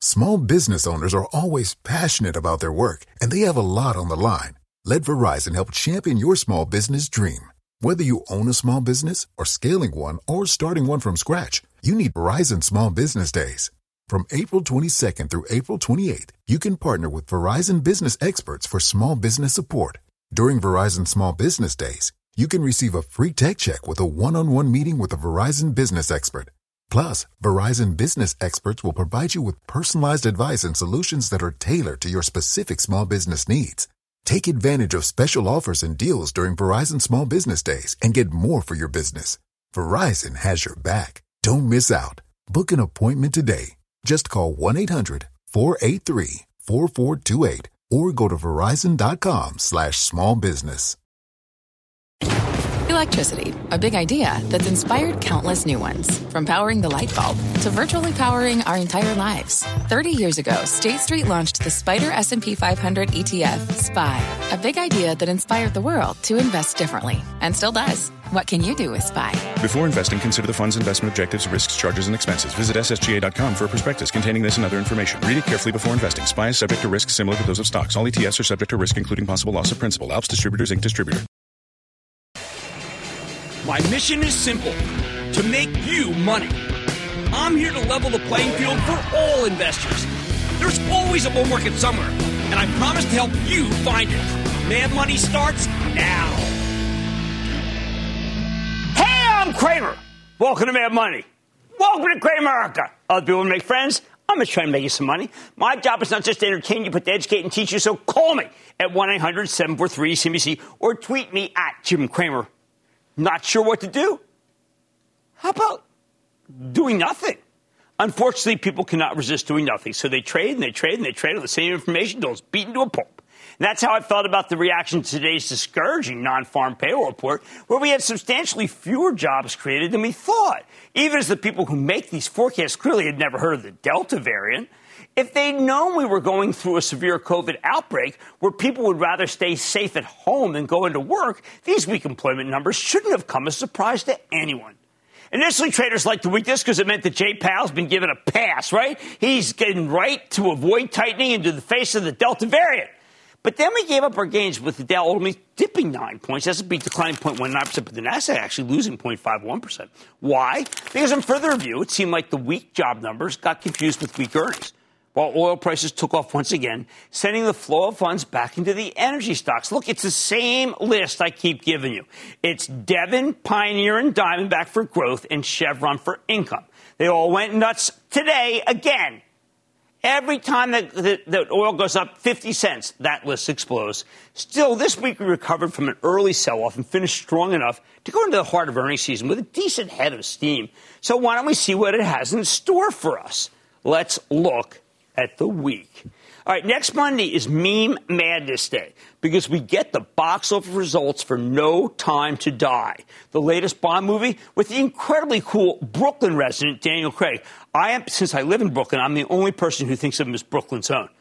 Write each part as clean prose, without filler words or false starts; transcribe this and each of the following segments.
Small business owners are always passionate about their work, and they have a lot on the line. Let Verizon help champion your small business dream. Whether you own a small business or scaling one or starting one from scratch, you need Verizon Small Business Days. From April 22nd through April 28th, you can partner with Verizon business experts for small business support. During Verizon Small Business Days, you can receive a free tech check with a one-on-one meeting with a Verizon business expert. Plus, Verizon business experts will provide you with personalized advice and solutions that are tailored to your specific small business needs. Take advantage of special offers and deals during Verizon Small Business Days and get more for your business. Verizon has your back. Don't miss out. Book an appointment today. Just call 1-800-483-4428 or go to verizon.com/smallbusiness. Electricity, a big idea that's inspired countless new ones. From powering the light bulb to virtually powering our entire lives. 30 years ago, State Street launched the Spider S&P 500 ETF, SPY. A big idea that inspired the world to invest differently. And still does. What can you do with SPY? Before investing, consider the fund's investment objectives, risks, charges, and expenses. Visit ssga.com for a prospectus containing this and other information. Read it carefully before investing. SPY is subject to risks similar to those of stocks. All ETFs are subject to risk, including possible loss of principal. Alps Distributors, Inc. Distributor. My mission is simple, to make you money. I'm here to level the playing field for all investors. There's always a bull market somewhere, and I promise to help you find it. Mad Money starts now. Hey, I'm Kramer. Welcome to Mad Money. Welcome to Cramerica. Other people want to make friends. I'm just trying to make you some money. My job is not just to entertain you, but to educate and teach you, so call me at 1-800-743-CNBC or tweet me at Jim Cramer. Not sure what to do? How about doing nothing? Unfortunately, people cannot resist doing nothing. So they trade and they trade and they trade on the same information until it's beaten to a pulp. And that's how I felt about the reaction to today's discouraging non-farm payroll report, where we had substantially fewer jobs created than we thought, even as the people who make these forecasts clearly had never heard of the Delta variant. If they'd known we were going through a severe COVID outbreak where people would rather stay safe at home than go into work, these weak employment numbers shouldn't have come as a surprise to anyone. Initially, traders liked the weakness because it meant that Jay Powell's been given a pass, right? He's getting right to avoid tightening into the face of the Delta variant. But then we gave up our gains with the Dow only dipping 9 points. S&P declining 0.19%, but the Nasdaq actually losing 0.51%. Why? Because on further review, it seemed like the weak job numbers got confused with weak earnings, while oil prices took off once again, sending the flow of funds back into the energy stocks. Look, it's the same list I keep giving you. It's Devon, Pioneer, and Diamondback for growth and Chevron for income. They all went nuts today again. Every time that oil goes up 50 cents, that list explodes. Still, this week we recovered from an early sell-off and finished strong enough to go into the heart of earnings season with a decent head of steam. So why don't we see what it has in store for us? Let's look at the week. All right, next Monday is Meme Madness Day because we get the box office results for No Time to Die, the latest Bond movie with the incredibly cool Brooklyn resident Daniel Craig. Since I live in Brooklyn, I'm the only person who thinks of him as Brooklyn's own.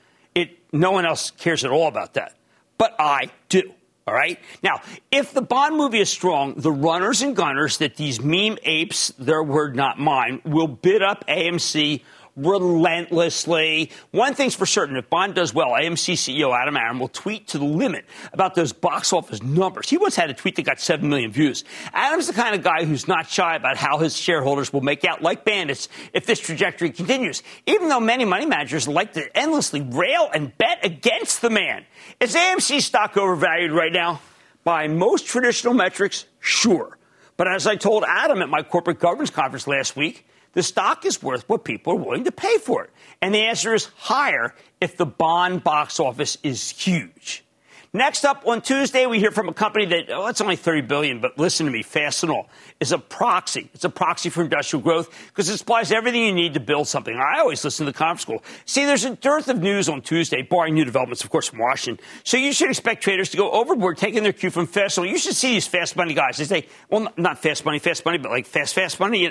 No one else cares at all about that, but I do. All right. Now, if the Bond movie is strong, the runners and gunners that these meme apes, their word not mine, will bid up AMC relentlessly. One thing's for certain, if Bond does well, AMC CEO Adam Aron will tweet to the limit about those box office numbers. He once had a tweet that got 7 million views. Adam's the kind of guy who's not shy about how his shareholders will make out like bandits if this trajectory continues, even though many money managers like to endlessly rail and bet against the man. Is AMC stock overvalued right now? By most traditional metrics, sure. But as I told Adam at my corporate governance conference last week, the stock is worth what people are willing to pay for it. And the answer is higher if the Bond box office is huge. Next up on Tuesday, we hear from a company that, it's only $30 billion, but listen to me, Fastenal is a proxy. It's a proxy for industrial growth because it supplies everything you need to build something. I always listen to the conference call. See, there's a dearth of news on Tuesday, barring new developments, of course, from Washington. So you should expect traders to go overboard, taking their cue from Fastenal. You should see these fast money guys. They say, well, not fast money, but like fast money.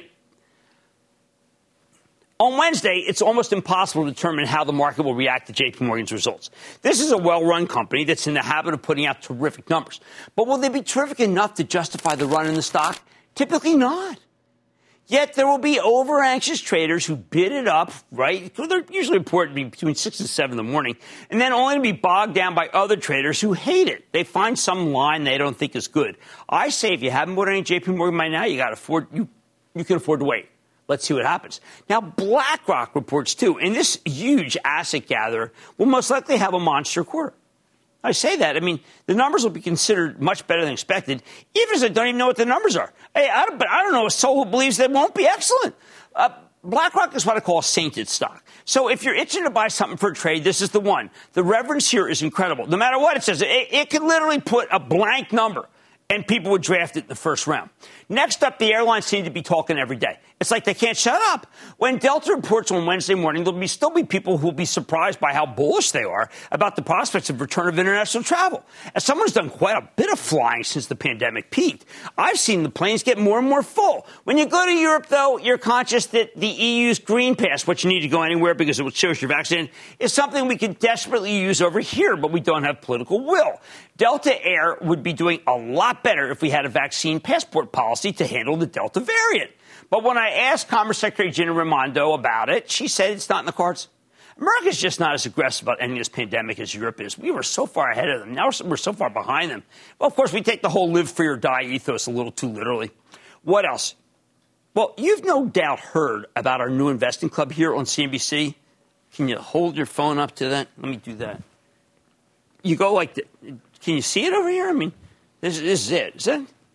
On Wednesday, it's almost impossible to determine how the market will react to JP Morgan's results. This is a well-run company that's in the habit of putting out terrific numbers. But will they be terrific enough to justify the run in the stock? Typically not. Yet there will be over-anxious traders who bid it up, right? They're usually reported to be between 6 and 7 in the morning, and then only to be bogged down by other traders who hate it. They find some line they don't think is good. I say if you haven't bought any JP Morgan by now, you can afford to wait. Let's see what happens. Now, BlackRock reports, too, and this huge asset gatherer will most likely have a monster quarter. I say that. I mean, the numbers will be considered much better than expected, even as I don't even know what the numbers are. Hey, I don't know a soul who believes they won't be excellent. BlackRock is what I call a sainted stock. So if you're itching to buy something for a trade, this is the one. The reverence here is incredible. No matter what it says, it could literally put a blank number, and people would draft it in the first round. Next up, the airlines seem to be talking every day. It's like they can't shut up. When Delta reports on Wednesday morning, there'll still be people who will be surprised by how bullish they are about the prospects of return of international travel. As someone who's done quite a bit of flying since the pandemic peaked, I've seen the planes get more and more full. When you go to Europe, though, you're conscious that the EU's Green Pass, which you need to go anywhere because it shows you're vaccinated, is something we could desperately use over here, but we don't have political will. Delta Air would be doing a lot better if we had a vaccine passport policy to handle the Delta variant. But when I asked Commerce Secretary Gina Raimondo about it, she said it's not in the cards. America's just not as aggressive about ending this pandemic as Europe is. We were so far ahead of them. Now we're so far behind them. Well, of course, we take the whole live free or die ethos a little too literally. What else? Well, you've no doubt heard about our new investing club here on CNBC. Can you hold your phone up to that? Let me do that. You go like this. Can you see it over here? I mean, this is it. Is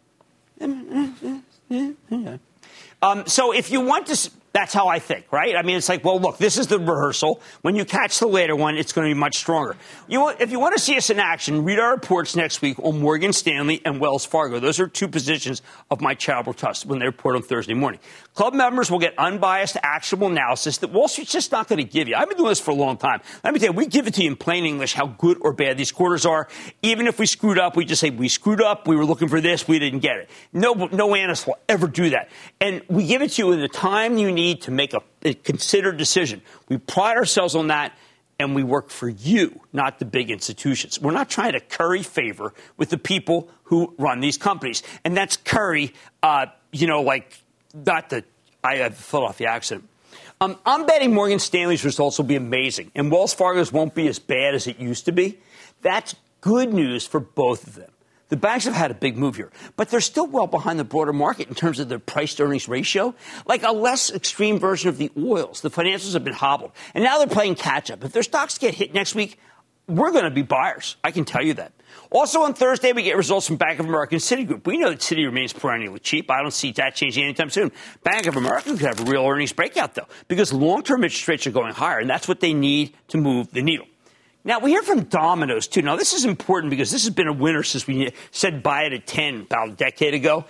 that? So if you want to, that's how I think, right? I mean, it's like, well, look, this is the rehearsal. When you catch the later one, it's going to be much stronger. If you want to see us in action, read our reports next week on Morgan Stanley and Wells Fargo. Those are two positions of my charitable trust when they report on Thursday morning. Club members will get unbiased, actionable analysis that Wall Street's just not going to give you. I've been doing this for a long time. Let me tell you, we give it to you in plain English how good or bad these quarters are. Even if we screwed up, we just say, we screwed up, we were looking for this, we didn't get it. No analyst will ever do that. And we give it to you in the time you need to make a considered decision. We pride ourselves on that, and we work for you, not the big institutions. We're not trying to curry favor with the people who run these companies. And that's curry, not the Philadelphia accent. I'm betting Morgan Stanley's results will be amazing, and Wells Fargo's won't be as bad as it used to be. That's good news for both of them. The banks have had a big move here, but they're still well behind the broader market in terms of their price-to-earnings ratio, like a less extreme version of the oils. The financials have been hobbled, and now they're playing catch-up. If their stocks get hit next week, we're going to be buyers. I can tell you that. Also on Thursday, we get results from Bank of America and Citigroup. We know that Citi remains perennially cheap. I don't see that changing anytime soon. Bank of America could have a real earnings breakout, though, because long-term interest rates are going higher, and that's what they need to move the needle. Now, we hear from Domino's, too. Now, this is important because this has been a winner since we said buy it at 10 about a decade ago.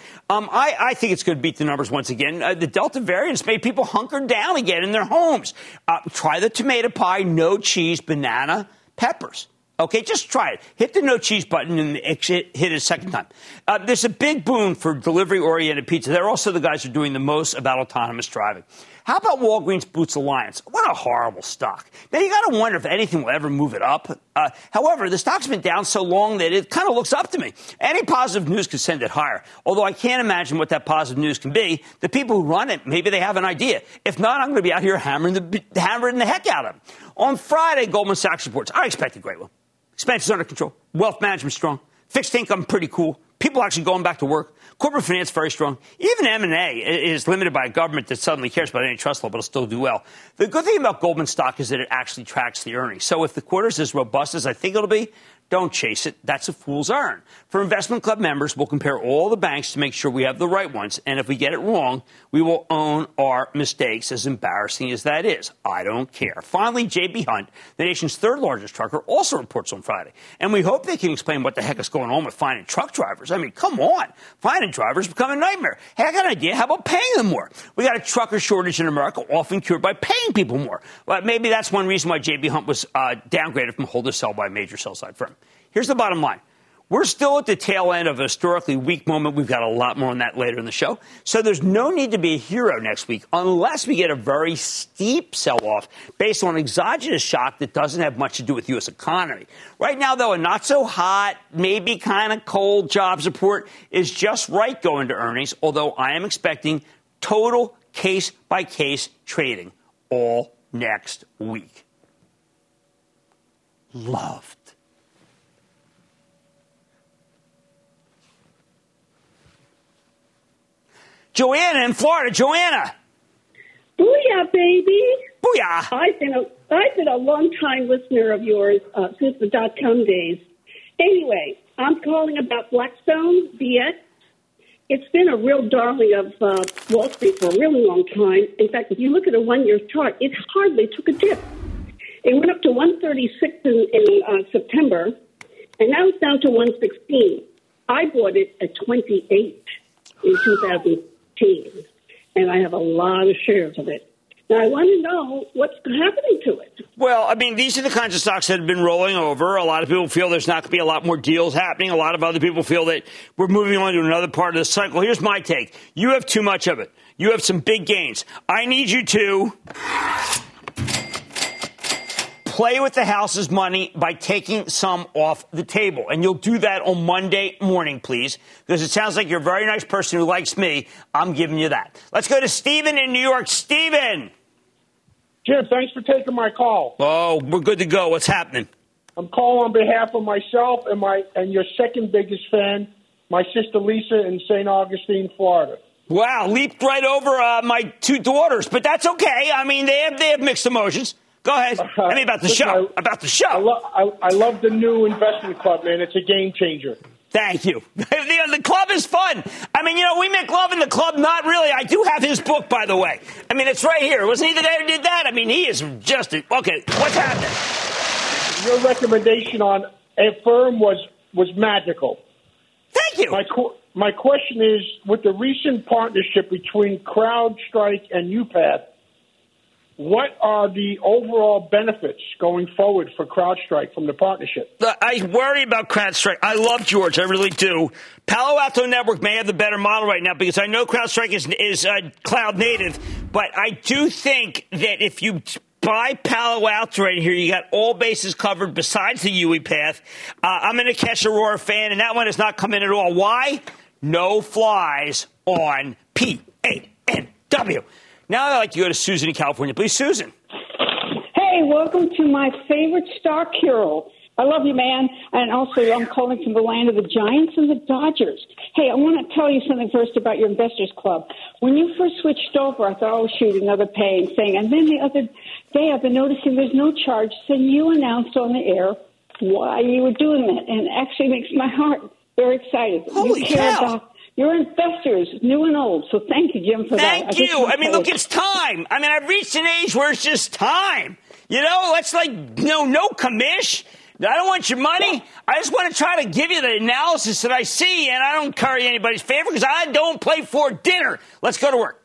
I think it's going to beat the numbers once again. The Delta variant has made people hunker down again in their homes. Try the tomato pie, no cheese, banana, peppers. Okay, just try it. Hit the no cheese button and hit it a second time. There's a big boom for delivery-oriented pizza. They're also the guys who are doing the most about autonomous driving. How about Walgreens Boots Alliance? What a horrible stock. Now, you got to wonder if anything will ever move it up. However, the stock's been down so long that it kind of looks up to me. Any positive news could send it higher. Although I can't imagine what that positive news can be. The people who run it, maybe they have an idea. If not, I'm going to be out here hammering the heck out of them. On Friday, Goldman Sachs reports. I expect a great one. Expenses under control. Wealth management strong. Fixed income pretty cool. People actually going back to work. Corporate finance very strong. Even M&A is limited by a government that suddenly cares about antitrust law, but it'll still do well. The good thing about Goldman stock is that it actually tracks the earnings. So if the quarter's as robust as I think it'll be, don't chase it. That's a fool's errand. For Investment Club members, we'll compare all the banks to make sure we have the right ones. And if we get it wrong, we will own our mistakes, as embarrassing as that is. I don't care. Finally, J.B. Hunt, the nation's third largest trucker, also reports on Friday. And we hope they can explain what the heck is going on with finding truck drivers. I mean, come on. Finding drivers become a nightmare. Hey, I got an idea. How about paying them more? We got a trucker shortage in America, often cured by paying people more. Well, maybe that's one reason why J.B. Hunt was downgraded from hold to sell by a major sell-side firm. Here's the bottom line. We're still at the tail end of a historically weak moment. We've got a lot more on that later in the show. So there's no need to be a hero next week unless we get a very steep sell-off based on exogenous shock that doesn't have much to do with the U.S. economy. Right now, though, a not-so-hot, maybe kind of cold jobs report is just right going to earnings, although I am expecting total case-by-case trading all next week. Loved. Joanna in Florida. Joanna. Booyah, baby. Booyah. I've been a long-time listener of yours since the dot-com days. Anyway, I'm calling about Blackstone, BX. It's been a real darling of Wall Street for a really long time. In fact, if you look at a one-year chart, it hardly took a dip. It went up to 136 in September, and now it's down to 116. I bought it at 28 in 2010, and I have a lot of shares of it. Now, I want to know what's happening to it. Well, I mean, these are the kinds of stocks that have been rolling over. A lot of people feel there's not going to be a lot more deals happening. A lot of other people feel that we're moving on to another part of the cycle. Here's my take. You have too much of it. You have some big gains. I need you to play with the house's money by taking some off the table. And you'll do that on Monday morning, please, because it sounds like you're a very nice person who likes me. I'm giving you that. Let's go to Stephen in New York. Stephen. Jim, thanks for taking my call. Oh, we're good to go. What's happening? I'm calling on behalf of myself and your second biggest fan, my sister Lisa in St. Augustine, Florida. Wow, leaped right over my two daughters, but that's okay. I mean, they have mixed emotions. Go ahead. Tell me about the show. I love the new investment club, man. It's a game changer. Thank you. The club is fun. I mean, we make love in the club. Not really. I do have his book, by the way. I mean, it's right here. Wasn't he the guy who did that? I mean, he is just okay. What's happening? Your recommendation on a firm was magical. Thank you. My question is, with the recent partnership between CrowdStrike and UPath, what are the overall benefits going forward for CrowdStrike from the partnership? I worry about CrowdStrike. I love George. I really do. Palo Alto Network may have the better model right now because I know CrowdStrike is cloud native, but I do think that if you buy Palo Alto right here, you got all bases covered besides the UEPath. I'm an Akesh Arora fan, and that one has not come in at all. Why? No flies on PANW. Now I'd like to go to Susan in California. Please, Susan. Hey, welcome to my favorite stock hero. I love you, man. And also, I'm calling from the land of the Giants and the Dodgers. Hey, I want to tell you something first about your Investors Club. When you first switched over, I thought, oh, shoot, another paying thing. And then the other day, I've been noticing there's no charge. Then you announced on the air why you were doing that. And it actually makes my heart very excited. Holy cow. Your investors, new and old. So thank you, Jim, for that. Thank you. I mean, look, it's time. I mean, I've reached an age where it's just time. Let's no commish. I don't want your money. I just want to try to give you the analysis that I see, and I don't curry anybody's favor because I don't play for dinner. Let's go to work.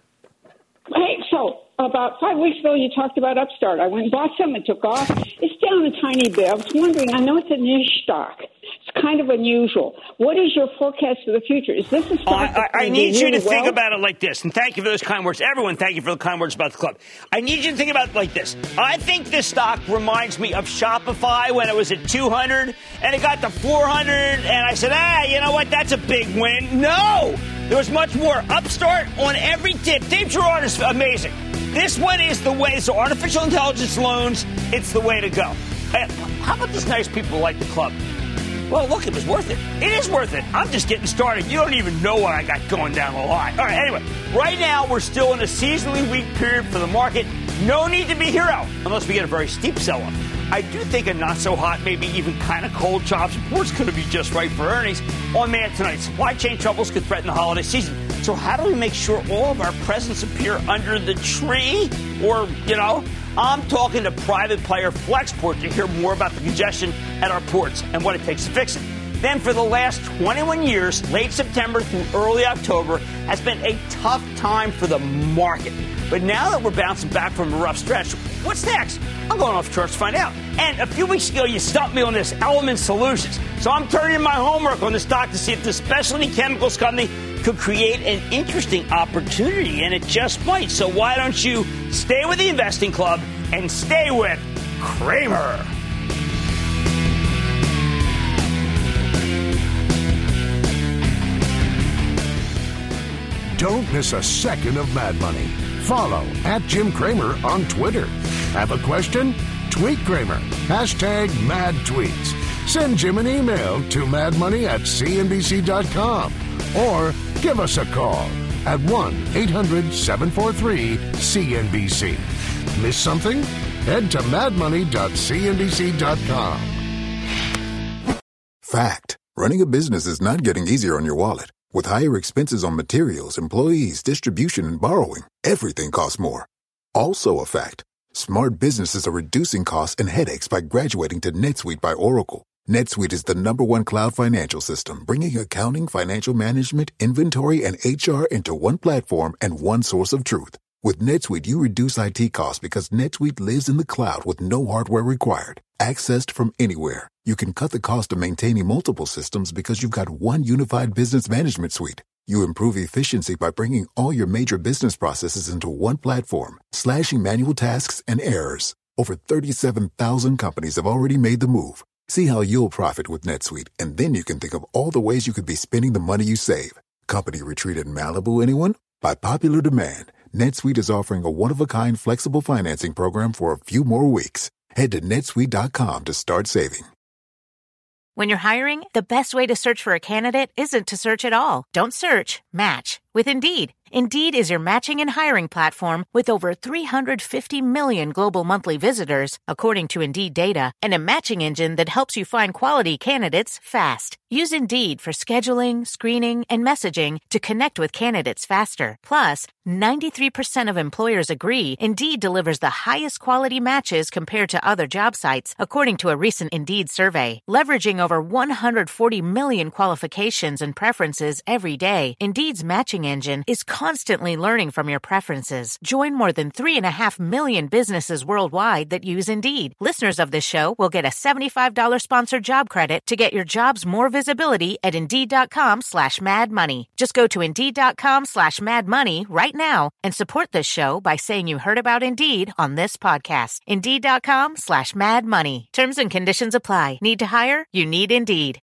Hey, so about 5 weeks ago, you talked about Upstart. I went and bought some. It took off. It's down a tiny bit. I was wondering, I know it's a niche stock. It's kind of unusual. What is your forecast for the future? Is this a stock I need you to think about it like this, and thank you for those kind words. Everyone, thank you for the kind words about the club. I need you to think about it like this. I think this stock reminds me of Shopify when it was at 200, and it got to 400, and I said, you know what, that's a big win. No! There was much more. Upstart on every tip. Dave Gerard is amazing. This one is the way. So artificial intelligence loans, it's the way to go. How about these nice people like the club? Well, look, it was worth it. It is worth it. I'm just getting started. You don't even know what I got going down the line. All right, anyway, right now we're still in a seasonally weak period for the market. No need to be hero unless we get a very steep sell-off. I do think a not-so-hot, maybe even kind of cold jobs report's going to be just right for earnings. On Man tonight, supply chain troubles could threaten the holiday season. So how do we make sure all of our presents appear under the tree? Or, I'm talking to private player Flexport to hear more about the congestion at our ports and what it takes to fix it. Then for the last 21 years, late September through early October has been a tough time for the market. But now that we're bouncing back from a rough stretch, what's next? I'm going off charts to find out. And a few weeks ago, you stumped me on this Element Solutions. So I'm turning in my homework on this stock to see if the specialty chemicals company could create an interesting opportunity, and it just might. So why don't you stay with the Investing Club and stay with Cramer? Don't miss a second of Mad Money. Follow @Jim Cramer on Twitter. Have a question? Tweet Cramer. #MadTweets. Send Jim an email to madmoney@cnbc.com or give us a call at 1-800-743-CNBC. Miss something? Head to madmoney.cnbc.com. Fact. Running a business is not getting easier on your wallet. With higher expenses on materials, employees, distribution, and borrowing, everything costs more. Also a fact. Smart businesses are reducing costs and headaches by graduating to NetSuite by Oracle. NetSuite is the #1 cloud financial system, bringing accounting, financial management, inventory, and HR into one platform and one source of truth. With NetSuite, you reduce IT costs because NetSuite lives in the cloud with no hardware required. Accessed from anywhere, you can cut the cost of maintaining multiple systems because you've got one unified business management suite. You improve efficiency by bringing all your major business processes into one platform, slashing manual tasks and errors. Over 37,000 companies have already made the move. See how you'll profit with NetSuite, and then you can think of all the ways you could be spending the money you save. Company retreat in Malibu, anyone? By popular demand, NetSuite is offering a one-of-a-kind flexible financing program for a few more weeks. Head to netsuite.com to start saving. When you're hiring, the best way to search for a candidate isn't to search at all. Don't search, match with Indeed. Indeed is your matching and hiring platform with over 350 million global monthly visitors, according to Indeed data, and a matching engine that helps you find quality candidates fast. Use Indeed for scheduling, screening, and messaging to connect with candidates faster. Plus, 93% of employers agree Indeed delivers the highest quality matches compared to other job sites, according to a recent Indeed survey. Leveraging over 140 million qualifications and preferences every day, Indeed's matching engine is constantly learning from your preferences. Join more than 3.5 million businesses worldwide that use Indeed. Listeners of this show will get a $75 sponsored job credit to get your jobs more visibility at Indeed.com/madmoney. Just go to Indeed.com/madmoney right now and support this show by saying you heard about Indeed on this podcast. Indeed.com/madmoney. Terms and conditions apply. Need to hire? You need Indeed.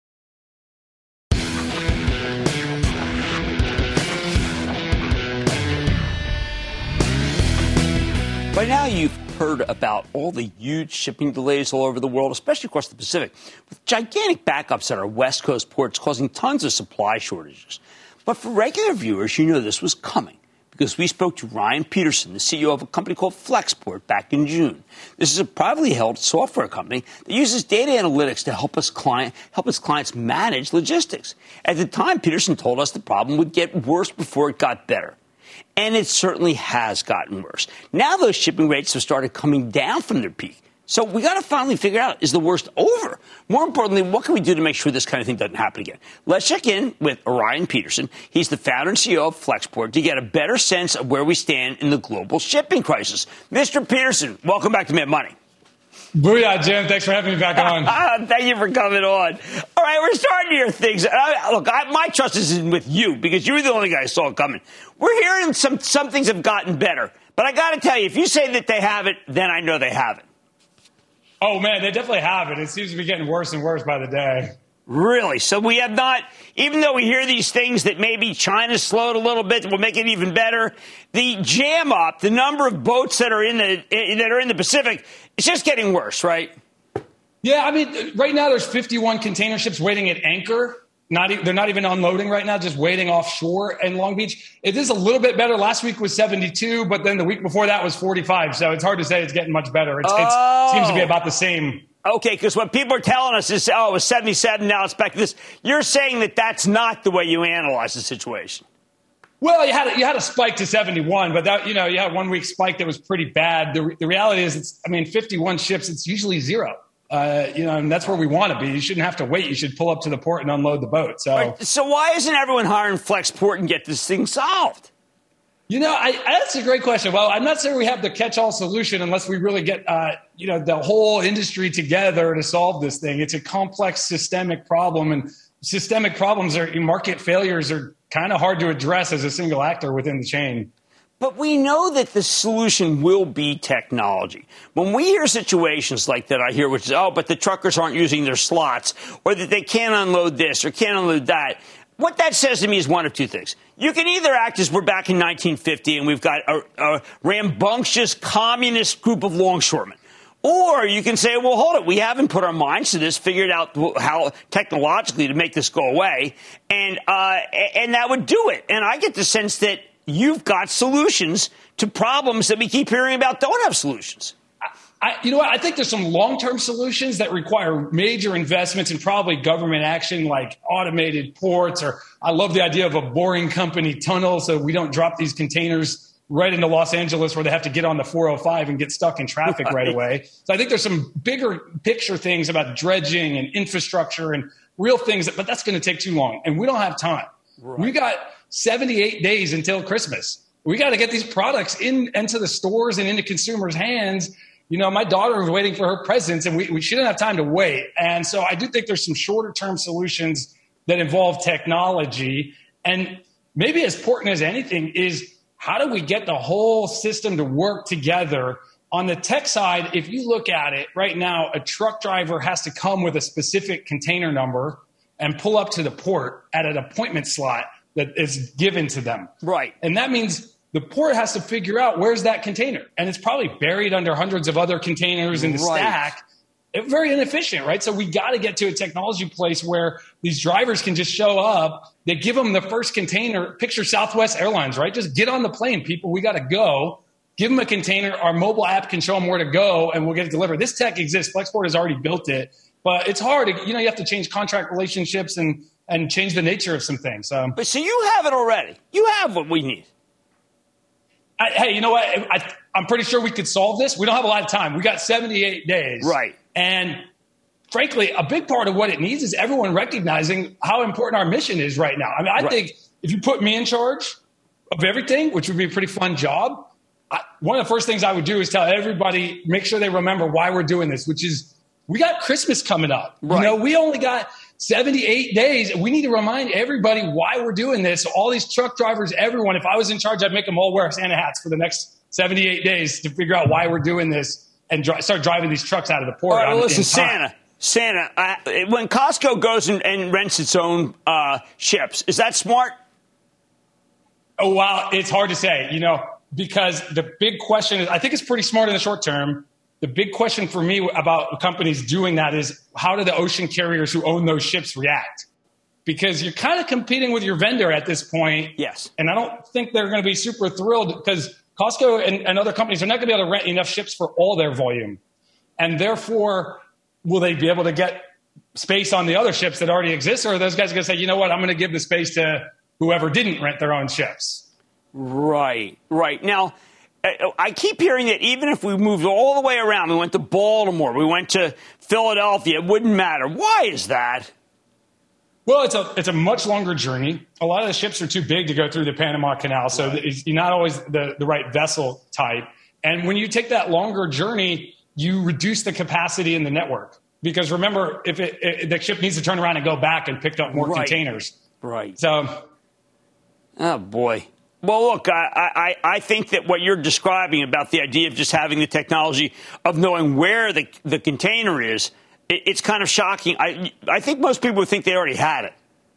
By now, you've heard about all the huge shipping delays all over the world, especially across the Pacific, with gigantic backups at our West Coast ports causing tons of supply shortages. But for regular viewers, you know this was coming because we spoke to Ryan Peterson, the CEO of a company called Flexport, back in June. This is a privately held software company that uses data analytics to help its clients manage logistics. At the time, Peterson told us the problem would get worse before it got better. And it certainly has gotten worse. Now those shipping rates have started coming down from their peak. So we got to finally figure out, is the worst over? More importantly, what can we do to make sure this kind of thing doesn't happen again? Let's check in with Ryan Peterson. He's the founder and CEO of Flexport to get a better sense of where we stand in the global shipping crisis. Mr. Peterson, welcome back to Mad Money. Booyah, Jim. Thanks for having me back on. Thank you for coming on. All right, we're starting to hear things. Look, my trust is with you because you're the only guy who saw it coming. We're hearing some things have gotten better. But I got to tell you, if you say that they haven't, then I know they haven't. Oh, man, they definitely haven't. It seems to be getting worse and worse by the day. Really? So we have not, even though we hear these things that maybe China slowed a little bit, will make it even better. The jam up, the number of boats that are in the Pacific, it's just getting worse, right? Yeah, I mean, right now there's 51 container ships waiting at anchor. They're not even unloading right now, just waiting offshore in Long Beach. It is a little bit better. Last week was 72, but then the week before that was 45. So it's hard to say it's getting much better. It seems to be about the same. Okay, because what people are telling us is, it was 77, now it's back to this. You're saying that that's not the way you analyze the situation. Well, you had a spike to 71, but that, you had 1 week spike that was pretty bad. The reality is, 51 ships, it's usually zero. And that's where we want to be. You shouldn't have to wait. You should pull up to the port and unload the boat. So why isn't everyone hiring Flexport and get this thing solved? That's a great question. Well, I'm not saying we have the catch-all solution unless we really get, the whole industry together to solve this thing. It's a complex systemic problem, and systemic problems market failures are kind of hard to address as a single actor within the chain. But we know that the solution will be technology. When we hear situations like that, I hear, which is, but the truckers aren't using their slots, or that they can't unload this or can't unload that. what that says to me is one of two things. You can either act as we're back in 1950 and we've got a rambunctious communist group of longshoremen. Or you can say, well, hold it. We haven't put our minds to this, figured out how technologically to make this go away. And that would do it. And I get the sense that you've got solutions to problems that we keep hearing about don't have solutions. You know what? I think there's some long-term solutions that require major investments and probably government action, like automated ports, or I love the idea of a boring company tunnel so we don't drop these containers right into Los Angeles where they have to get on the 405 and get stuck in traffic right away. So I think there's some bigger picture things about dredging and infrastructure and real things, but that's going to take too long. And we don't have time. Right. We got 78 days until Christmas. We got to get these products into the stores and into consumers' hands. You know, my daughter was waiting for her presents, and she didn't have time to wait. And so I do think there's some shorter-term solutions that involve technology. And maybe as important as anything is how do we get the whole system to work together? On the tech side, if you look at it right now, a truck driver has to come with a specific container number and pull up to the port at an appointment slot that is given to them. Right. And that means the port has to figure out where's that container. And it's probably buried under hundreds of other containers in the stack. It's very inefficient, right? So we got to get to a technology place where these drivers can just show up. They give them the first container. Picture Southwest Airlines, right? Just get on the plane, people. We got to go. Give them a container. Our mobile app can show them where to go, and we'll get it delivered. This tech exists. Flexport has already built it. But it's hard. You have to change contract relationships and change the nature of some things. But so you have it already. You have what we need. Hey, you know what? I'm pretty sure we could solve this. We don't have a lot of time. We got 78 days. Right. And frankly, a big part of what it needs is everyone recognizing how important our mission is right now. I mean, I think if you put me in charge of everything, which would be a pretty fun job, one of the first things I would do is tell everybody, make sure they remember why we're doing this, which is we got Christmas coming up. Right. You know, we only got 78 days. We need to remind everybody why we're doing this. All these truck drivers, everyone, if I was in charge, I'd make them all wear Santa hats for the next 78 days to figure out why we're doing this and start driving these trucks out of the port. All right, well, listen, Santa, when Costco goes and rents its own ships, is that smart? Oh, wow. It's hard to say, because the big question is, I think it's pretty smart in the short term. The big question for me about companies doing that is how do the ocean carriers who own those ships react? Because you're kind of competing with your vendor at this point. Yes. And I don't think they're going to be super thrilled because Costco and other companies are not going to be able to rent enough ships for all their volume. And therefore, will they be able to get space on the other ships that already exist? Or are those guys going to say, you know what, I'm going to give the space to whoever didn't rent their own ships? Right. Now, I keep hearing that even if we moved all the way around, we went to Baltimore, we went to Philadelphia, it wouldn't matter. Why is that? Well, it's a much longer journey. A lot of the ships are too big to go through the Panama Canal, so you're not always the right vessel type. And when you take that longer journey, you reduce the capacity in the network. Because remember, if the ship needs to turn around and go back and pick up more containers. Right. So, oh, boy. Well, look, I think that what you're describing about the idea of just having the technology of knowing where the container is, it's kind of shocking. I think most people would think they already had it.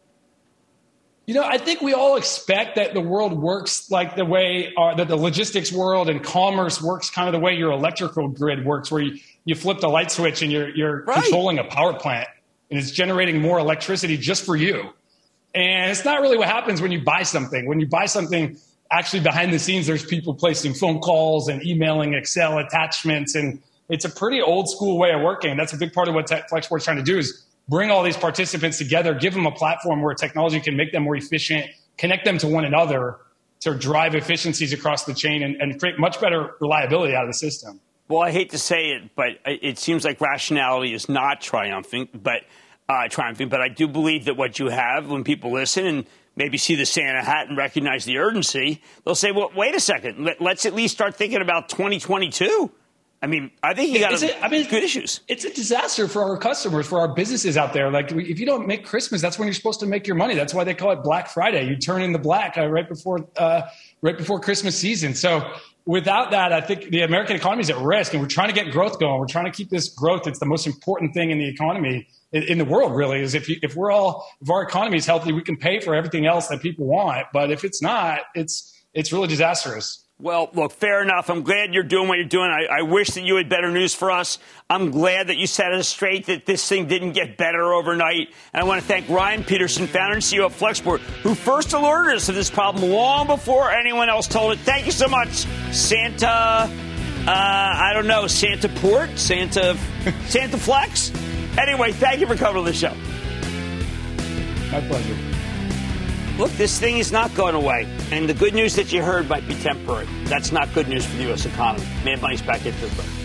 I think we all expect that the world works like the way that the logistics world and commerce works kind of the way your electrical grid works, where you flip the light switch and you're controlling a power plant and it's generating more electricity just for you. And it's not really what happens when you buy something. When you buy something, actually behind the scenes, there's people placing phone calls and emailing Excel attachments. And it's a pretty old school way of working. That's a big part of what Flexport's trying to do is bring all these participants together, give them a platform where technology can make them more efficient, connect them to one another to drive efficiencies across the chain and create much better reliability out of the system. Well, I hate to say it, but it seems like rationality is not triumphing, but I do believe that what you have, when people listen and maybe see the Santa hat and recognize the urgency, they'll say, well, wait a second, let's at least start thinking about 2022. I mean, I think you got good issues. It's a disaster for our customers, for our businesses out there. Like, if you don't make Christmas, that's when you're supposed to make your money. That's why they call it Black Friday. You turn in the black right before Christmas season. So without that, I think the American economy is at risk, and we're trying to get growth going. We're trying to keep this growth. It's the most important thing in the economy. in the world, really, is if our economy is healthy, we can pay for everything else that people want. But if it's not, it's really disastrous. Well, look, fair enough. I'm glad you're doing what you're doing. I wish that you had better news for us. I'm glad that you set us straight that this thing didn't get better overnight. And I want to thank Ryan Peterson, founder and CEO of Flexport, who first alerted us of this problem long before anyone else told it. Thank you so much, Santa. I don't know, Santa Port, Santa Flex. Anyway, thank you for coming to the show. My pleasure. Look, this thing is not going away. And the good news that you heard might be temporary. That's not good news for the U.S. economy. Mad Money's back into the break.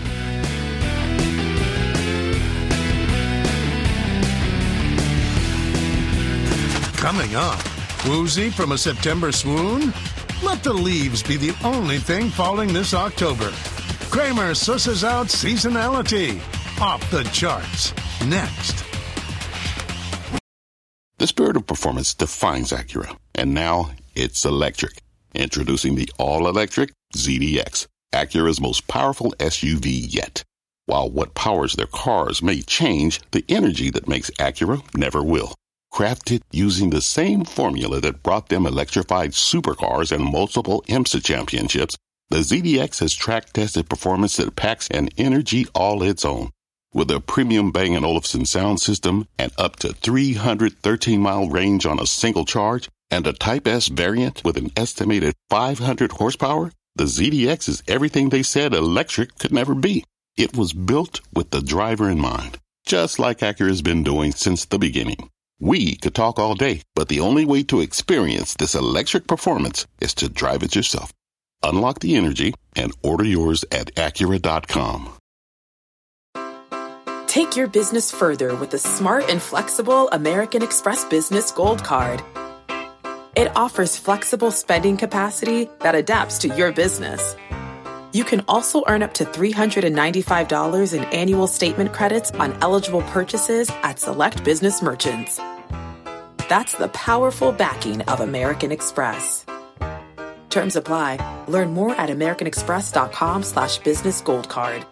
Coming up, woozy from a September swoon? Let the leaves be the only thing falling this October. Cramer susses out seasonality. Off the charts. Next. The spirit of performance defines Acura, and now it's electric. Introducing the all-electric ZDX, Acura's most powerful SUV yet. While what powers their cars may change, the energy that makes Acura never will. Crafted using the same formula that brought them electrified supercars and multiple IMSA championships, the ZDX has track-tested performance that packs an energy all its own. With a premium Bang & Olufsen sound system and up to 313-mile range on a single charge, and a Type S variant with an estimated 500 horsepower, the ZDX is everything they said electric could never be. It was built with the driver in mind, just like Acura's been doing since the beginning. We could talk all day, but the only way to experience this electric performance is to drive it yourself. Unlock the energy and order yours at Acura.com. Take your business further with the smart and flexible American Express Business Gold Card. It offers flexible spending capacity that adapts to your business. You can also earn up to $395 in annual statement credits on eligible purchases at select business merchants. That's the powerful backing of American Express. Terms apply. Learn more at americanexpress.com/business gold card.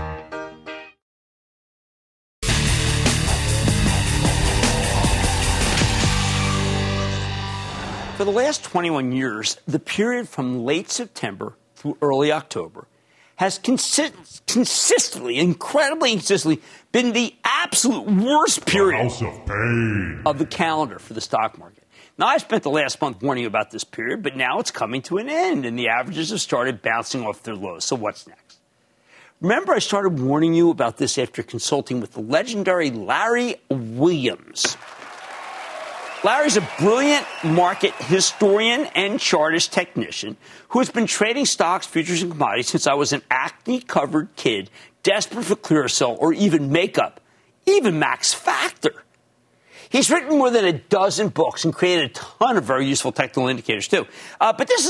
For the last 21 years, the period from late September through early October has consistently, incredibly consistently, been the absolute worst period of the calendar for the stock market. Now, I spent the last month warning you about this period, but now it's coming to an end, and the averages have started bouncing off their lows. So what's next? Remember, I started warning you about this after consulting with the legendary Larry Williams. Larry's a brilliant market historian and chartist technician who has been trading stocks, futures, and commodities since I was an acne-covered kid, desperate for Clearasil or even makeup, even Max Factor. He's written more than a dozen books and created a ton of very useful technical indicators, too. But the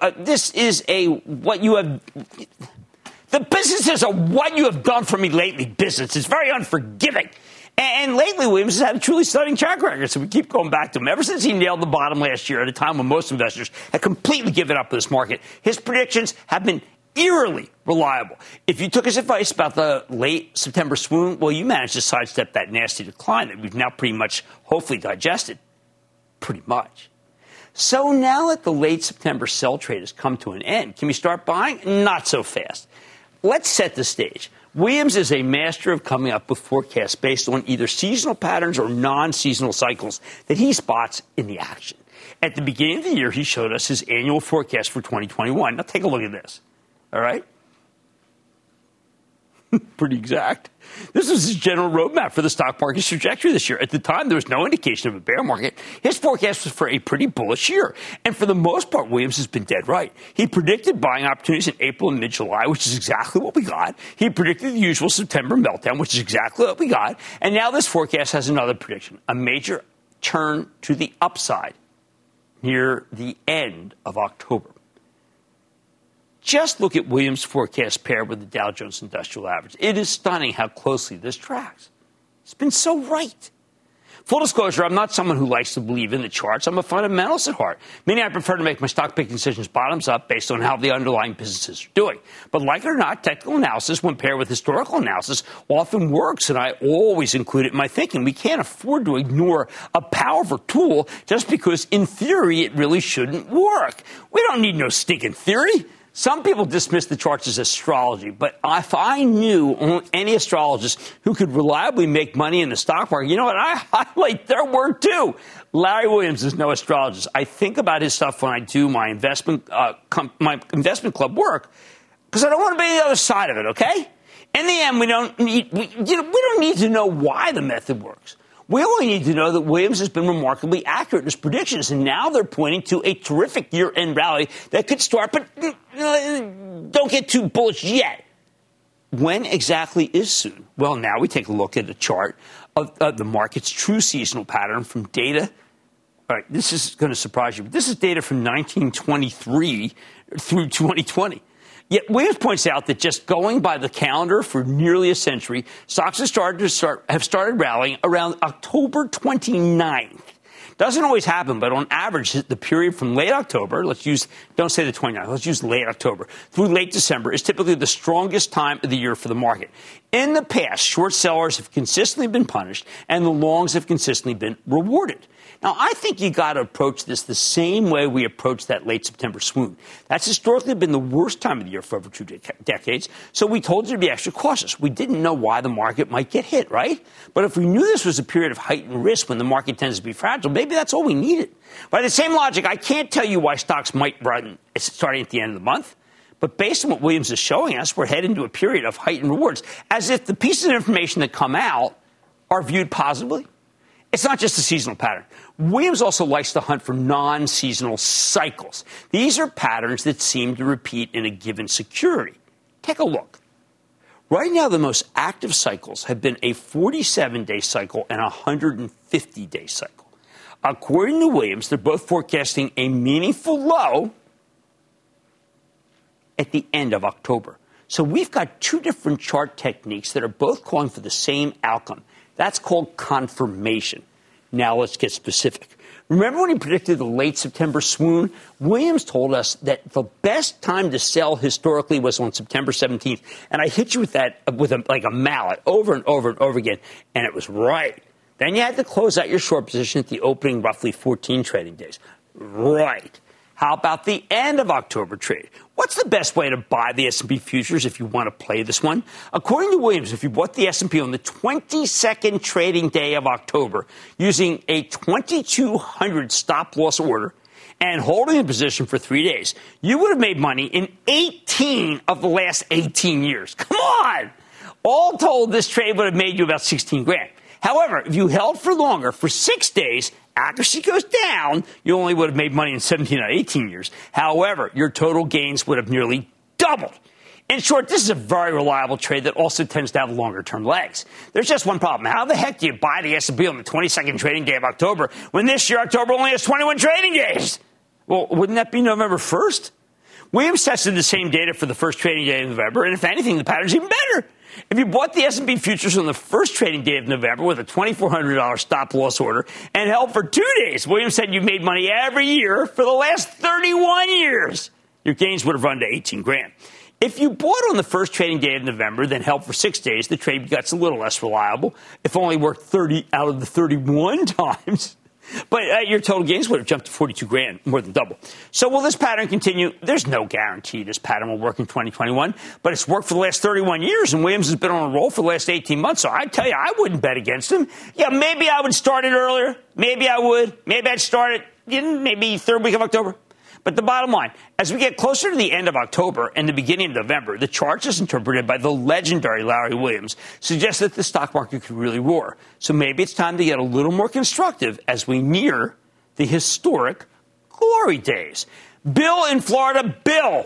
business is a what you have done for me lately business. It's very unforgiving. And lately, Williams has had a truly stunning track record, so we keep going back to him. Ever since he nailed the bottom last year at a time when most investors had completely given up this market, his predictions have been eerily reliable. If you took his advice about the late September swoon, well, you managed to sidestep that nasty decline that we've now pretty much, hopefully, digested. Pretty much. So now that the late September sell trade has come to an end, can we start buying? Not so fast. Let's set the stage. Williams is a master of coming up with forecasts based on either seasonal patterns or non-seasonal cycles that he spots in the action. At the beginning of the year, he showed us his annual forecast for 2021. Now, take a look at this. All right? Pretty exact. This was his general roadmap for the stock market's trajectory this year. At the time, there was no indication of a bear market. His forecast was for a pretty bullish year. And for the most part, Williams has been dead right. He predicted buying opportunities in April and mid-July, which is exactly what we got. He predicted the usual September meltdown, which is exactly what we got. And now this forecast has another prediction, a major turn to the upside near the end of October. Just look at Williams' forecast paired with the Dow Jones Industrial Average. It is stunning how closely this tracks. It's been so right. Full disclosure, I'm not someone who likes to believe in the charts. I'm a fundamentalist at heart, meaning I prefer to make my stock picking decisions bottoms up based on how the underlying businesses are doing. But like it or not, technical analysis, when paired with historical analysis, often works, and I always include it in my thinking. We can't afford to ignore a powerful tool just because, in theory, it really shouldn't work. We don't need no stinking theory. Some people dismiss the charts as astrology, but if I knew any astrologist who could reliably make money in the stock market, you know what? I highlight their work too. Larry Williams is no astrologist. I think about his stuff when I do my investment club work because I don't want to be on the other side of it. Okay? In the end, we don't need to know why the method works. We only need to know that Williams has been remarkably accurate in his predictions, and now they're pointing to a terrific year-end rally that could start, but don't get too bullish yet. When exactly is soon? Well, now we take a look at a chart of the market's true seasonal pattern from data. All right, this is going to surprise you, but this is data from 1923 through 2020. Yet Williams points out that just going by the calendar for nearly a century, stocks have started rallying around October 29th. Doesn't always happen, but on average, the period from late October, don't say the 29th, let's use late October, through late December is typically the strongest time of the year for the market. In the past, short sellers have consistently been punished, and the longs have consistently been rewarded. Now, I think you got to approach this the same way we approached that late September swoon. That's historically been the worst time of the year for over 2 decades, so we told you to be extra cautious. We didn't know why the market might get hit, right? But if we knew this was a period of heightened risk when the market tends to be fragile, maybe that's all we needed. By the same logic, I can't tell you why stocks might run starting at the end of the month. But based on what Williams is showing us, we're heading into a period of heightened rewards, as if the pieces of information that come out are viewed positively. It's not just a seasonal pattern. Williams also likes to hunt for non-seasonal cycles. These are patterns that seem to repeat in a given security. Take a look. Right now, the most active cycles have been a 47-day cycle and a 150-day cycle. According to Williams, they're both forecasting a meaningful low at the end of October. So we've got two different chart techniques that are both calling for the same outcome. That's called confirmation. Now let's get specific. Remember when he predicted the late September swoon? Williams told us that the best time to sell historically was on September 17th. And I hit you with that like a mallet over and over and over again. And it was right. Then you had to close out your short position at the opening roughly 14 trading days. Right. How about the end of October trade? What's the best way to buy the S&P futures if you want to play this one? According to Williams, if you bought the S&P on the 22nd trading day of October using a 2,200 stop-loss order and holding a position for 3 days, you would have made money in 18 of the last 18 years. Come on! All told, this trade would have made you about $16,000. However, if you held for longer, for 6 days, accuracy goes down, you only would have made money in 17 out of 18 years. However, your total gains would have nearly doubled. In short, this is a very reliable trade that also tends to have longer-term legs. There's just one problem. How the heck do you buy the S&P on the 22nd trading day of October when this year October only has 21 trading days? Well, wouldn't that be November 1st? Williams tested the same data for the first trading day of November, and if anything, the pattern's even better. If you bought the S&P futures on the first trading day of November with a $2,400 stop-loss order and held for 2 days, Williams said you made money every year for the last 31 years. Your gains would have run to $18,000. If you bought on the first trading day of November, then held for 6 days, the trade gets a little less reliable. If only worked 30 out of the 31 times. But your total gains would have jumped to $42,000, more than double. So will this pattern continue? There's no guarantee this pattern will work in 2021, but it's worked for the last 31 years, and Williams has been on a roll for the last 18 months. So I tell you, I wouldn't bet against him. Yeah, maybe I would start it earlier. Maybe I would. Maybe I'd start it maybe third week of October. But the bottom line, as we get closer to the end of October and the beginning of November, the charts as interpreted by the legendary Larry Williams suggest that the stock market could really roar. So maybe it's time to get a little more constructive as we near the historic glory days. Bill in Florida. Bill.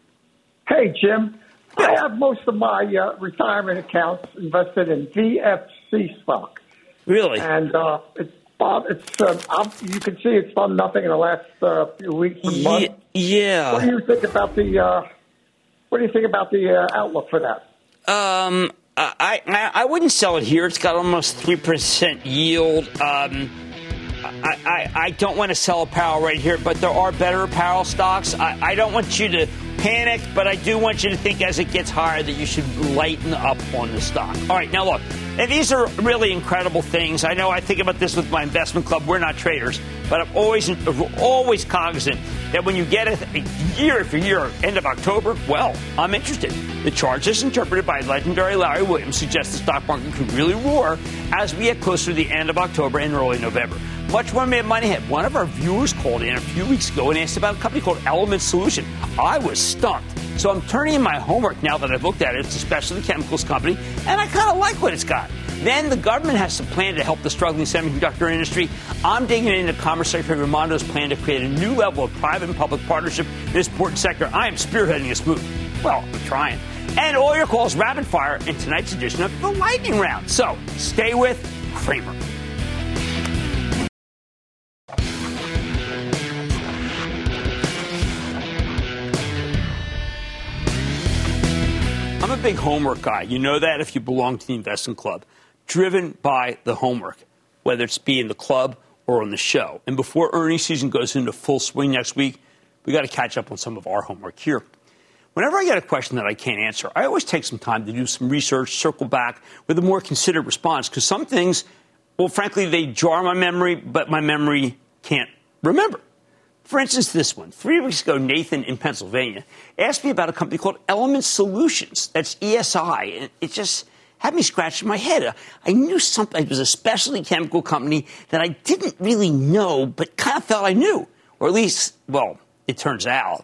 Hey, Jim. Bill. I have most of my retirement accounts invested in VFC stock. Really? And you can see it's done nothing in the last few weeks and months. Yeah. What do you think about the outlook for that? I I wouldn't sell it here. It's got almost 3% yield. I don't want to sell apparel right here, but there are better apparel stocks. I don't want you to panic, but I do want you to think as it gets higher that you should lighten up on the stock. All right, now look, and these are really incredible things. I know I think about this with my investment club. We're not traders, but I'm always cognizant that when you get a year after year, end of October, well, I'm interested. The charts as interpreted by legendary Larry Williams suggest the stock market could really roar as we get closer to the end of October and early November. Much More Mad Money had one of our viewers called in a few weeks ago and asked about a company called Element Solution. I was stumped. So I'm turning in my homework now that I've looked at it. It's a specialty chemicals company, and I kind of like what it's got. Then the government has some plan to help the struggling semiconductor industry. I'm digging into Commerce Secretary Raimondo's plan to create a new level of private and public partnership in this important sector. I am spearheading this move. Well, I'm trying. And all your calls rapid fire in tonight's edition of the Lightning Round. So stay with Cramer. I'm a big homework guy. You know that if you belong to the investment club. Driven by the homework, whether it's be in the club or on the show. And before earnings season goes into full swing next week, we got to catch up on some of our homework here. Whenever I get a question that I can't answer, I always take some time to do some research, circle back with a more considered response, because some things, well, frankly, they jar my memory, but my memory can't remember. For instance, this one. 3 weeks ago, Nathan in Pennsylvania asked me about a company called Element Solutions. That's ESI. And it just had me scratching my head. I knew something. It was a specialty chemical company that I didn't really know, but kind of felt I knew. Or at least, well, it turns out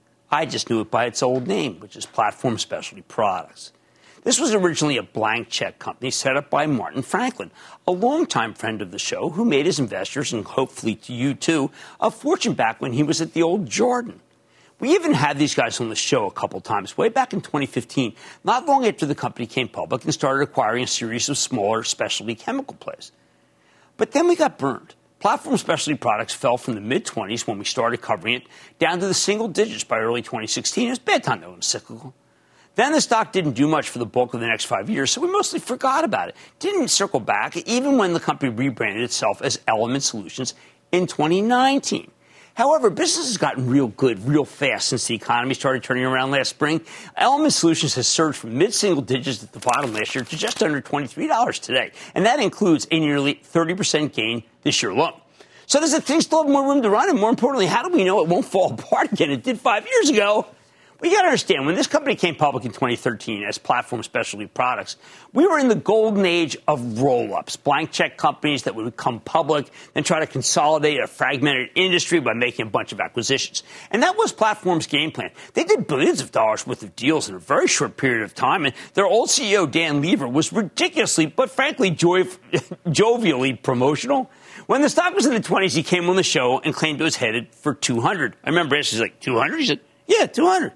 I just knew it by its old name, which is Platform Specialty Products. This was originally a blank check company set up by Martin Franklin, a longtime friend of the show who made his investors, and hopefully to you too, a fortune back when he was at the old Jordan. We even had these guys on the show a couple times, way back in 2015, not long after the company came public and started acquiring a series of smaller specialty chemical plays. But then we got burned. Platform Specialty Products fell from the mid-20s when we started covering it down to the single digits by early 2016. It was bad time, though, it was cyclical. Then the stock didn't do much for the bulk of the next 5 years, so we mostly forgot about it. Didn't circle back, even when the company rebranded itself as Element Solutions in 2019. However, business has gotten real good real fast since the economy started turning around last spring. Element Solutions has surged from mid-single digits at the bottom last year to just under $23 today. And that includes a nearly 30% gain this year alone. So does the thing still have more room to run? And more importantly, how do we know it won't fall apart again? It did 5 years ago. Well, you got to understand, when this company came public in 2013 as Platform Specialty Products, we were in the golden age of roll-ups, blank check companies that would come public and try to consolidate a fragmented industry by making a bunch of acquisitions. And that was Platform's game plan. They did billions of dollars worth of deals in a very short period of time, and their old CEO, Dan Lever, was ridiculously, but frankly, jovially promotional. When the stock was in the 20s, he came on the show and claimed it was headed for 200. I remember asking, he's like, 200? He said, yeah, 200.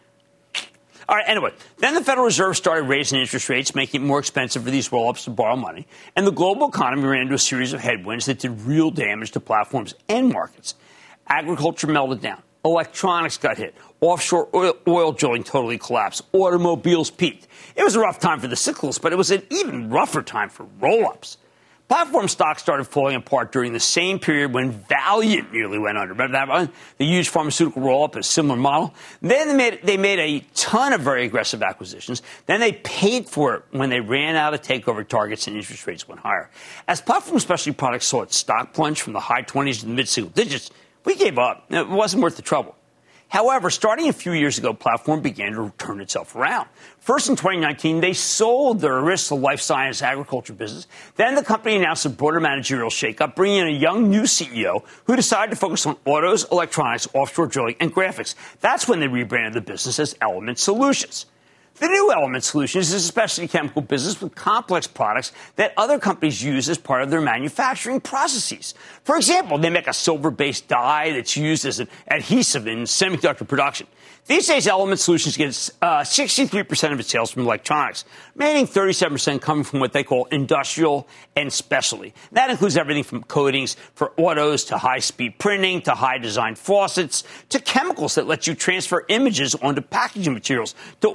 All right, anyway, then the Federal Reserve started raising interest rates, making it more expensive for these roll-ups to borrow money. And the global economy ran into a series of headwinds that did real damage to Platform's end markets. Agriculture melted down. Electronics got hit. Offshore oil drilling totally collapsed. Automobiles peaked. It was a rough time for the cyclicals, but it was an even rougher time for roll-ups. Platform stocks started falling apart during the same period when Valiant nearly went under. Remember that one? The huge pharmaceutical roll-up, a similar model. Then they made a ton of very aggressive acquisitions. Then they paid for it when they ran out of takeover targets and interest rates went higher. As Platform Specialty Products saw its stock plunge from the high 20s to the mid-single digits, we gave up. It wasn't worth the trouble. However, starting a few years ago, Platform began to turn itself around. First, in 2019, they sold their Arista life science agriculture business. Then the company announced a broader managerial shakeup, bringing in a young new CEO who decided to focus on autos, electronics, offshore drilling, and graphics. That's when they rebranded the business as Element Solutions. The new Element Solutions is a specialty chemical business with complex products that other companies use as part of their manufacturing processes. For example, they make a silver-based dye that's used as an adhesive in semiconductor production. These days, Element Solutions gets 63% of its sales from electronics, remaining 37% coming from what they call industrial and specialty. That includes everything from coatings for autos to high-speed printing to high-design faucets to chemicals that let you transfer images onto packaging materials to oil fluid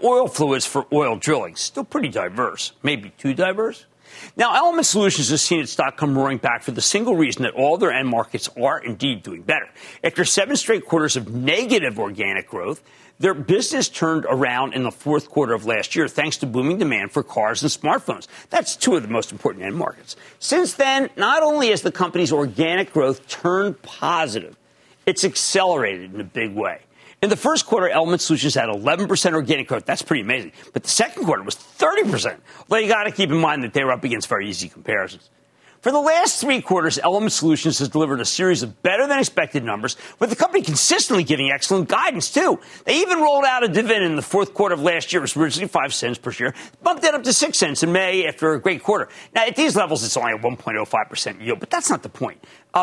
Cameco is for oil drilling. Still pretty diverse, maybe too diverse. Now, Element Solutions has seen its stock come roaring back for the single reason that all their end markets are indeed doing better. After 7 straight quarters of negative organic growth, their business turned around in the fourth quarter of last year thanks to booming demand for cars and smartphones. That's 2 of the most important end markets. Since then, not only has the company's organic growth turned positive, it's accelerated in a big way. In the first quarter, Element Solutions had 11% organic growth. That's pretty amazing. But the second quarter was 30%. Well, you got to keep in mind that they were up against very easy comparisons. For the last 3 quarters, Element Solutions has delivered a series of better-than-expected numbers, with the company consistently giving excellent guidance, too. They even rolled out a dividend in the fourth quarter of last year. It was originally 5 cents per share, bumped that up to 6 cents in May after a great quarter. Now, at these levels, it's only a 1.05% yield, but that's not the point.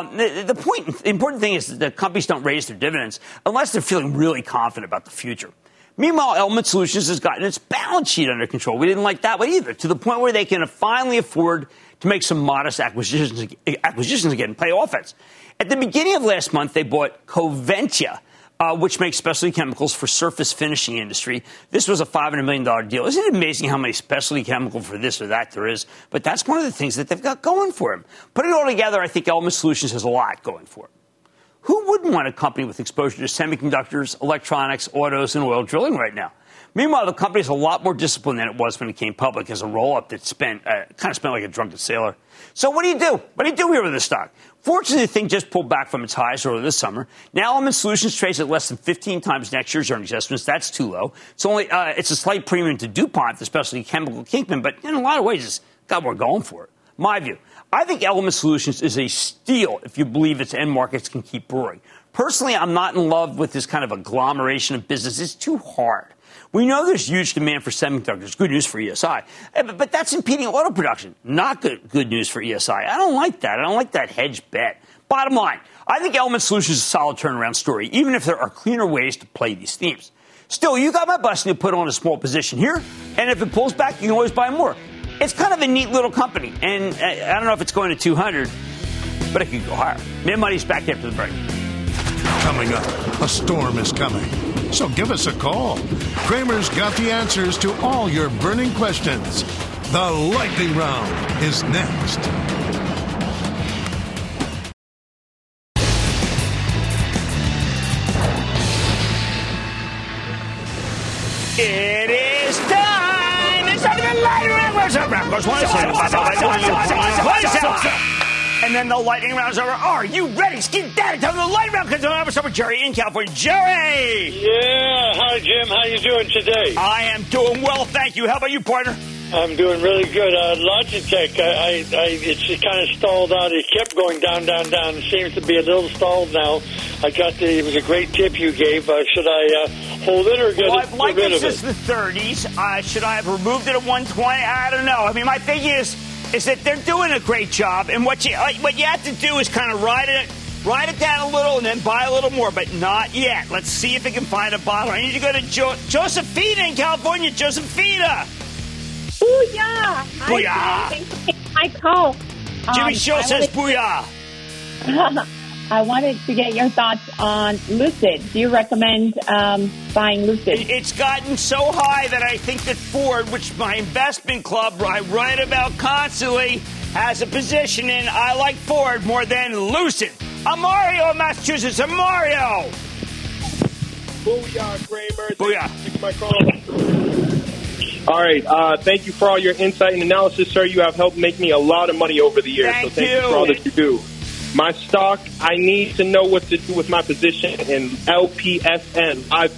The important thing is that companies don't raise their dividends unless they're feeling really confident about the future. Meanwhile, Element Solutions has gotten its balance sheet under control. We didn't like that one either, to the point where they can finally afford to make some modest acquisitions again and play offense. At the beginning of last month, they bought Coventya, which makes specialty chemicals for surface finishing industry. This was a $500 million deal. Isn't it amazing how many specialty chemicals for this or that there is? But that's one of the things that they've got going for them. Putting it all together, I think Element Solutions has a lot going for it. Who wouldn't want a company with exposure to semiconductors, electronics, autos, and oil drilling right now? Meanwhile, the company is a lot more disciplined than it was when it came public as a roll-up that spent like a drunken sailor. So what do you do? What do you do here with this stock? Fortunately, the thing just pulled back from its highs earlier this summer. Now, Element Solutions trades at less than 15 times next year's earnings estimates. That's too low. It's a slight premium to DuPont, the specialty chemical kingpin, but in a lot of ways, it's got more going for it. My view. I think Element Solutions is a steal if you believe its end markets can keep roaring. Personally, I'm not in love with this kind of agglomeration of business. It's too hard. We know there's huge demand for semiconductors. Good news for ESI. But that's impeding auto production. Not good news for ESI. I don't like that. I don't like that hedge bet. Bottom line, I think Element Solutions is a solid turnaround story, even if there are cleaner ways to play these themes. Still, you got my blessing to put on a small position here, and if it pulls back, you can always buy more. It's kind of a neat little company, and I don't know if it's going to 200, but it could go higher. Mad Money's back after the break. Coming up, a storm is coming. So give us a call. Cramer's got the answers to all your burning questions. The Lightning Round is next. It is time! It's time for the Lightning Round! And then the Lightning Round's over. Are you ready? Skeet Daddy, time for the Lightning Round. Because I'm over Jerry in California. Jerry! Yeah. Hi, Jim. How you doing today? I am doing well, thank you. How about you, partner? I'm doing really good. Logitech, it's kind of stalled out. It kept going down. It seems to be a little stalled now. It was a great tip you gave. Should I hold it or get I've liked rid it of it? since the 30s. Should I have removed it at 120? I don't know. I mean, my thing is that they're doing a great job, and what you have to do is kind of ride it down a little and then buy a little more, but not yet. Let's see if we can find a bottom. I need to go to Josephina in California. Josephina! Booyah! Booyah! Hi, thanks for taking my call. Jimmy Show says booyah! I wanted to get your thoughts on Lucid. Do you recommend buying Lucid? It's gotten so high that I think that Ford, which my investment club I write about constantly, has a position in. I like Ford more than Lucid. I'm Mario in Massachusetts. I'm Mario. Booyah, Kramer. Booyah. Thanks for my call. All right. Thank you for all your insight and analysis, sir. You have helped make me a lot of money over the years. Thank you for all that you do. My stock, I need to know what to do with my position in LPSN, live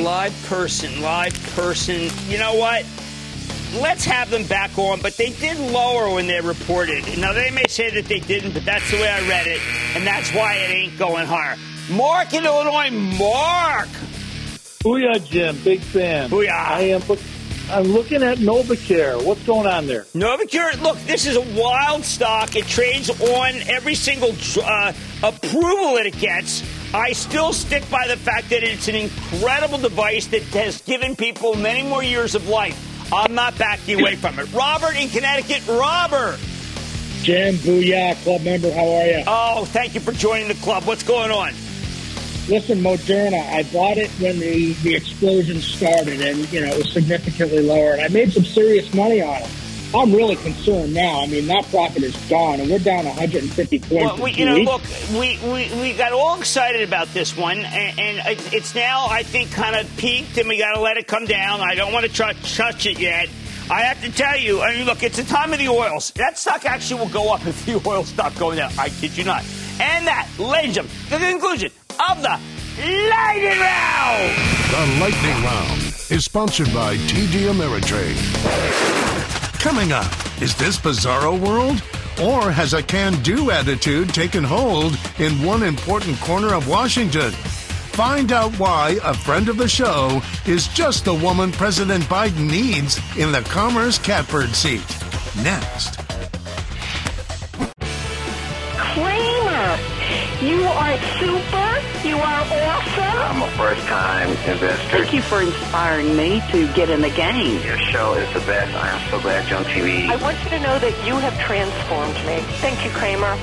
person. You know what? Let's have them back on, but they did lower when they reported. Now, they may say that they didn't, but that's the way I read it, and that's why it ain't going higher. Mark in Illinois. Mark! Booyah, Jim. Big fan. Booyah. I'm looking at Novacare. What's going on there? Novacare, look, this is a wild stock. It trades on every single approval that it gets. I still stick by the fact that it's an incredible device that has given people many more years of life. I'm not backing away from it. Robert in Connecticut. Robert. Jim, booyah, club member. How are you? Oh, thank you for joining the club. What's going on? Listen, Moderna, I bought it when the explosion started, and, it was significantly lower, and I made some serious money on it. I'm really concerned now. I mean, that profit is gone, and we're down 150 points. Well, look, we got all excited about this one, and it's now, I think, kind of peaked, and we got to let it come down. I don't want to touch it yet. I have to tell you, look, it's the time of the oils. That stock actually will go up if the oils stop going down. I kid you not. And that, ladies and gentlemen, the conclusion of the Lightning Round. The Lightning Round is sponsored by TD Ameritrade. Coming up, is this bizarro world? Or has a can-do attitude taken hold in one important corner of Washington? Find out why a friend of the show is just the woman President Biden needs in the Commerce catbird seat. Next. Cramer, you are super. You are awesome. I'm a first-time investor. Thank you for inspiring me to get in the game. Your show is the best. I am so glad you're on TV. I want you to know that you have transformed me. Thank you, Cramer.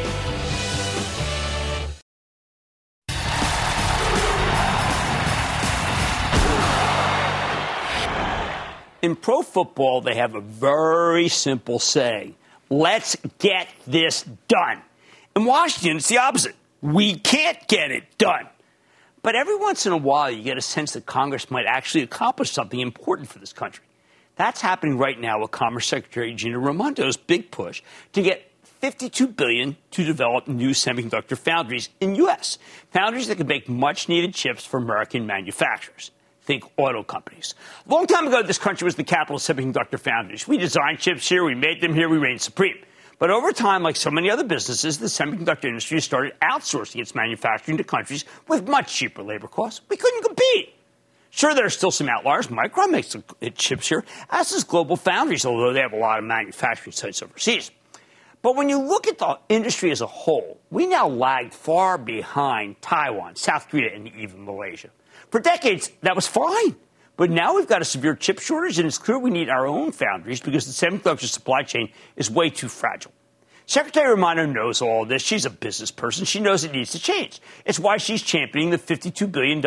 In pro football, they have a very simple saying. Let's get this done. In Washington, it's the opposite. We can't get it done. But every once in a while, you get a sense that Congress might actually accomplish something important for this country. That's happening right now with Commerce Secretary Gina Raimondo's big push to get $52 billion to develop new semiconductor foundries in U.S. Foundries that can make much-needed chips for American manufacturers. Think auto companies. A long time ago, this country was the capital of semiconductor foundries. We designed chips here, we made them here, we reigned supreme. But over time, like so many other businesses, the semiconductor industry started outsourcing its manufacturing to countries with much cheaper labor costs. We couldn't compete. Sure, there are still some outliers. Micron makes its chips here, as does Global Foundries, although they have a lot of manufacturing sites overseas. But when you look at the industry as a whole, we now lag far behind Taiwan, South Korea, and even Malaysia. For decades, that was fine. But now we've got a severe chip shortage, and it's clear we need our own foundries because the semiconductor supply chain is way too fragile. Secretary Raimondo knows all of this. She's a business person. She knows it needs to change. It's why she's championing the $52 billion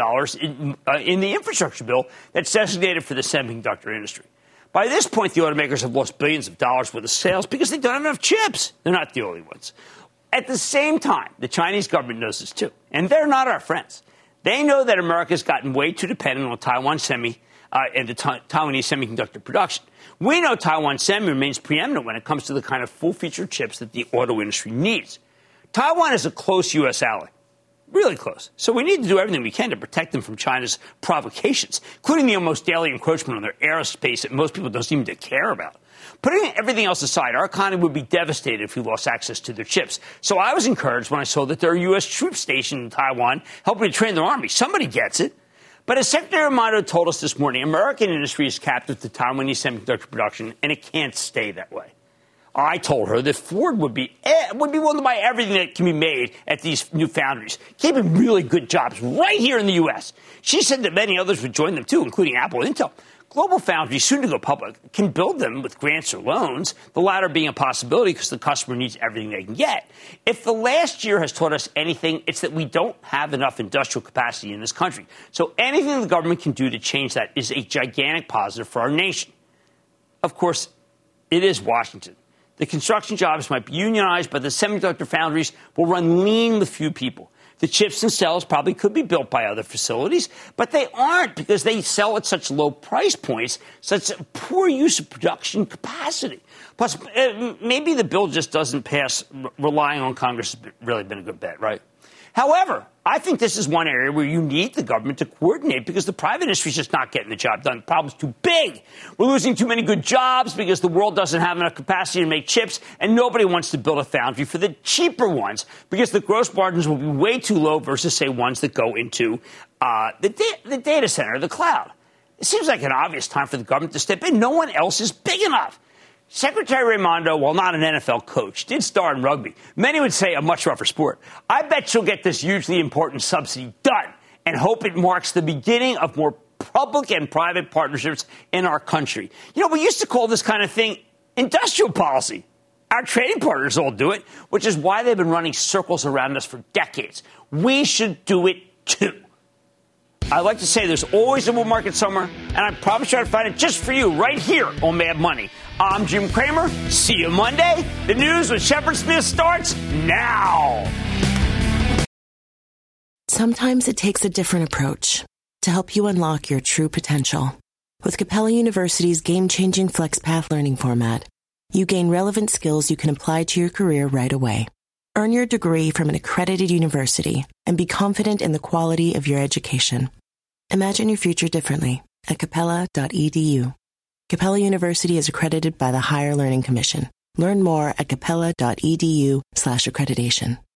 in the infrastructure bill that's designated for the semiconductor industry. By this point, the automakers have lost billions of dollars worth of sales because they don't have enough chips. They're not the only ones. At the same time, the Chinese government knows this too, and they're not our friends. They know that America's gotten way too dependent on Taiwan Semi and the Taiwanese semiconductor production. We know Taiwan Semi remains preeminent when it comes to the kind of full-feature chips that the auto industry needs. Taiwan is a close U.S. ally, really close. So we need to do everything we can to protect them from China's provocations, including the almost daily encroachment on their aerospace that most people don't seem to care about. Putting everything else aside, our economy would be devastated if we lost access to their chips. So I was encouraged when I saw that there are U.S. troops stationed in Taiwan helping to train their army. Somebody gets it. But as Secretary Raimondo told us this morning, American industry is captive to Taiwanese semiconductor production, and it can't stay that way. I told her that Ford would be willing to buy everything that can be made at these new foundries, keeping really good jobs right here in the U.S. She said that many others would join them, too, including Apple and Intel. Global Foundries, soon to go public, can build them with grants or loans, the latter being a possibility because the customer needs everything they can get. If the last year has taught us anything, it's that we don't have enough industrial capacity in this country. So anything the government can do to change that is a gigantic positive for our nation. Of course, it is Washington. The construction jobs might be unionized, but the semiconductor foundries will run lean with few people. The chips themselves probably could be built by other facilities, but they aren't because they sell at such low price points, such poor use of production capacity. Plus, maybe the bill just doesn't pass. Relying on Congress has really been a good bet, right? However, I think this is one area where you need the government to coordinate because the private industry is just not getting the job done. The problem's too big. We're losing too many good jobs because the world doesn't have enough capacity to make chips, and nobody wants to build a foundry for the cheaper ones because the gross margins will be way too low versus, say, ones that go into the data center, the cloud. It seems like an obvious time for the government to step in. No one else is big enough. Secretary Raimondo, while not an NFL coach, did star in rugby. Many would say a much rougher sport. I bet she'll get this hugely important subsidy done and hope it marks the beginning of more public and private partnerships in our country. You know, we used to call this kind of thing industrial policy. Our trading partners all do it, which is why they've been running circles around us for decades. We should do it 2. I like to say there's always a bull market somewhere, and I promise you I'll find it just for you right here on Mad Money. I'm Jim Cramer. See you Monday. The news with Shepard Smith starts now. Sometimes it takes a different approach to help you unlock your true potential. With Capella University's game-changing FlexPath learning format, you gain relevant skills you can apply to your career right away. Earn your degree from an accredited university and be confident in the quality of your education. Imagine your future differently at capella.edu. Capella University is accredited by the Higher Learning Commission. Learn more at capella.edu/accreditation.